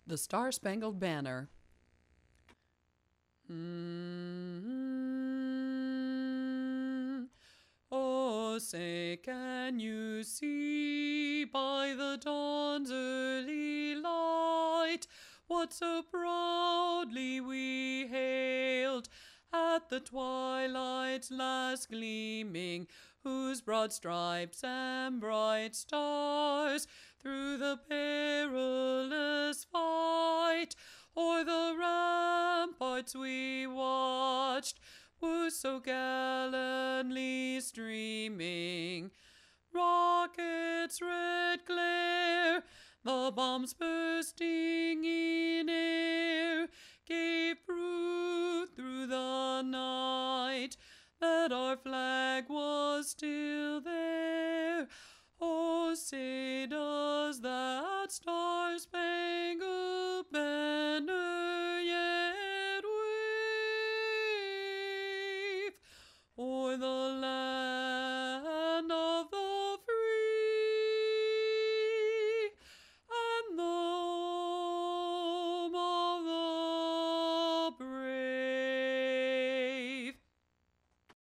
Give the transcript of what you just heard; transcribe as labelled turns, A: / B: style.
A: The Star-Spangled Banner. Oh, say, can you see by the dawn's early light what so proudly we hailed at the twilight's last gleaming, whose broad stripes and bright stars through the perilous fight o'er the ramparts we watched were so gallantly streaming. Rockets' red glare, the bombs bursting in air, gave proof through the night that our flag was still there. Oh, say does that star-spangled